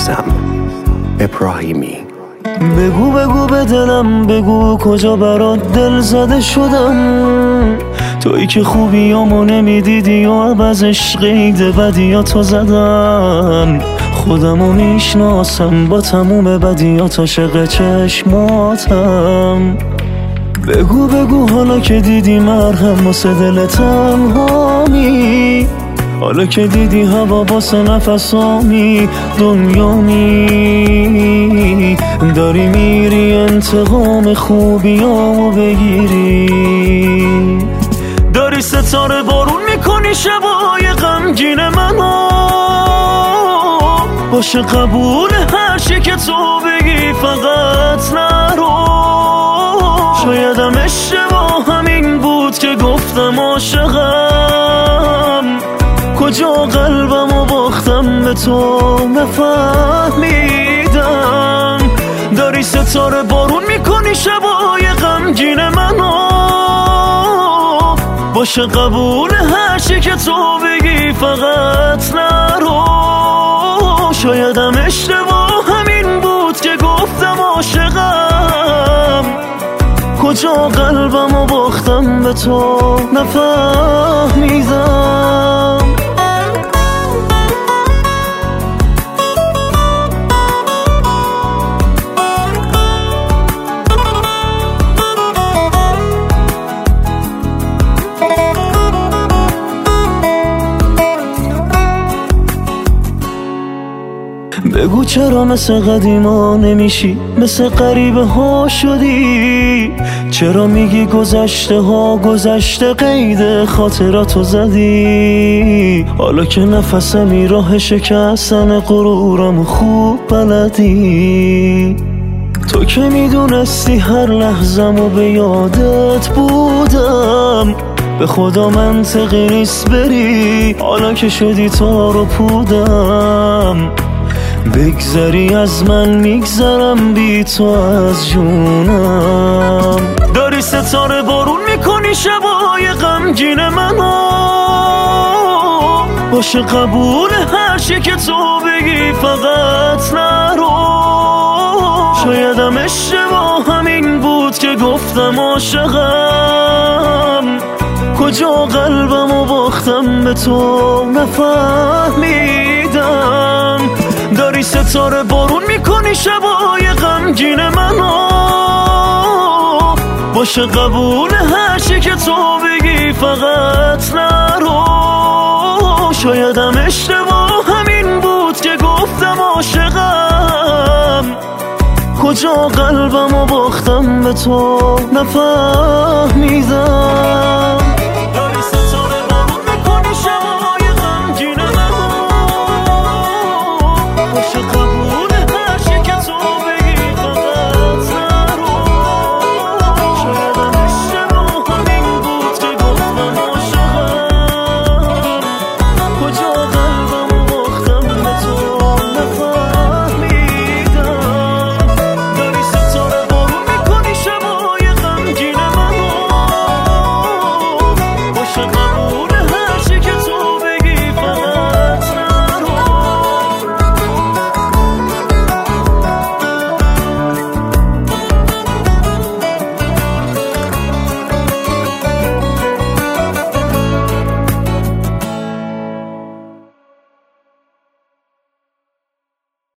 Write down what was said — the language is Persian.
میثم ابراهیمی. بگو بگو به دلم، بگو کجا برات دل زده شدم. تویی که خوبیامو نمیدیدی و عوضش قید بدیاتو زدم. خودمو میشناسم با تموم بدیات عاشق چشماتم. بگو بگو حالا که دیدی مرهم واسه دل تنهامی، حالا که دیدی هوا واسه نفسامی دنیامی، داری میری انتقام خوبیامو بگیری. داری ستاره بارون میکنی شبای غمگین منو، باشه قبول هر چی که تو بگی فقط نرو. شایدم اشتباه همین بود که گفتم عاشقم، کجا قلبمو باختم به تو نفهمیدم. داری ستاره بارون میکنی شبای غمگین منو، باشه قبول هر چی که تو بگی فقط نرو. شایدم اشتباه همین بود که گفتم عاشقم، کجا قلبمو باختم به تو نفهمیدم. بگو چرا مثل قدیما نمیشی، مثل غریبه ها شدی؟ چرا میگی گذشته ها گذشته، قید خاطراتو زدی؟ حالا که نفسمی راه شکستن غرورم خوب بلدی. تو که میدونستی هر لحظه‌مو به یادت بودم، به خدا منطقی نیست بری حالا که شدی تار و پودم. بگذری از من میگذرم بی تو از جونم. داری ستاره بارون میکنی شبای غمگین منو، باشه قبول هر چی که تو بگی فقط نرو. شایدم اشتباه همین بود که گفتم عاشقم، کجا قلبمو باختم به تو نفهمیدم. داری ستاره بارون میکنی شبای غمگین منو، باشه قبول هر چی که تو بگی فقط نرو. شایدم اشتباه همین بود که گفتم عاشقم، کجا قلبمو باختم به تو نفهمیدم.